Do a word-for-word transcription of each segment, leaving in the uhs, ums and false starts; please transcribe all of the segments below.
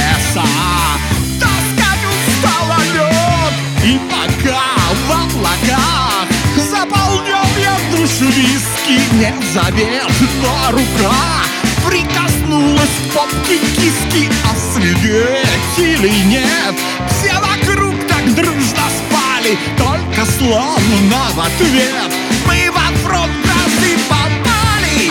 леса. Таскать устала лед, и пока в облаках заполнял я душу виски, не завет, но рука прикоснулась к попке киски, а свидетелей нет. Все вокруг так дружно спали, только словно в ответ мы во фронт разы попали.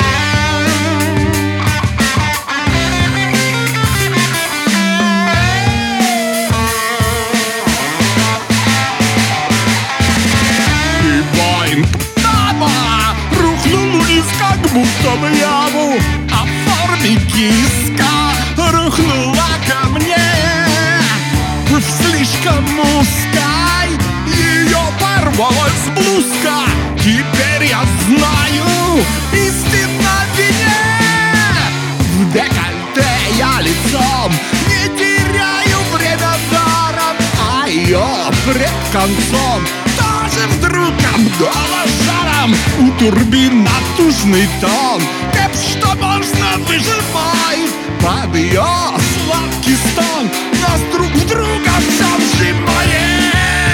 И Боинг прямо рухнул вниз, как будто в яму, а в форме киска рухнула ко мне. В слишком узкой ее порвалась блузка. Теперь я знаю истину о вине. В декольте я лицом не теряю время даром, а ее пред концом тоже вдруг обдало жаром. У турбин натужный тон, тем, что можно выжимать под ее сладкий стон. Нас друг в друга все вжимает.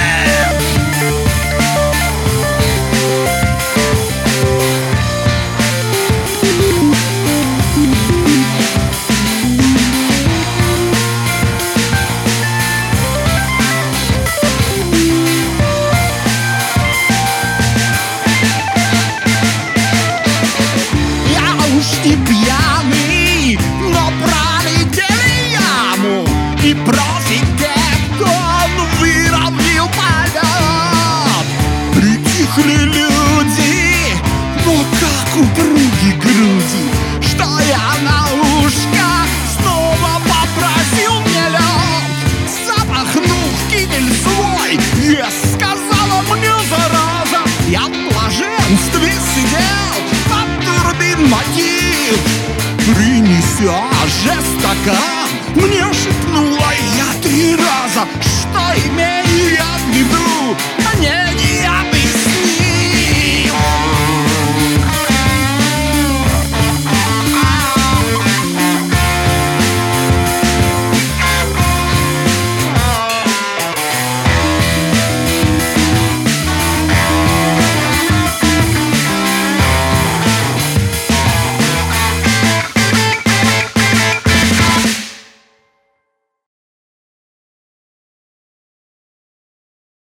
И пьяный, но пролетели яму, и профи-кэп он выровнял полет. Притихли люди, но как упруги груди, что я на ушко снова попросил мне лед. Запахнув китель свой, я сказала мне зараза, я в блаженстве сидел под турбин мотив, принеся же стакан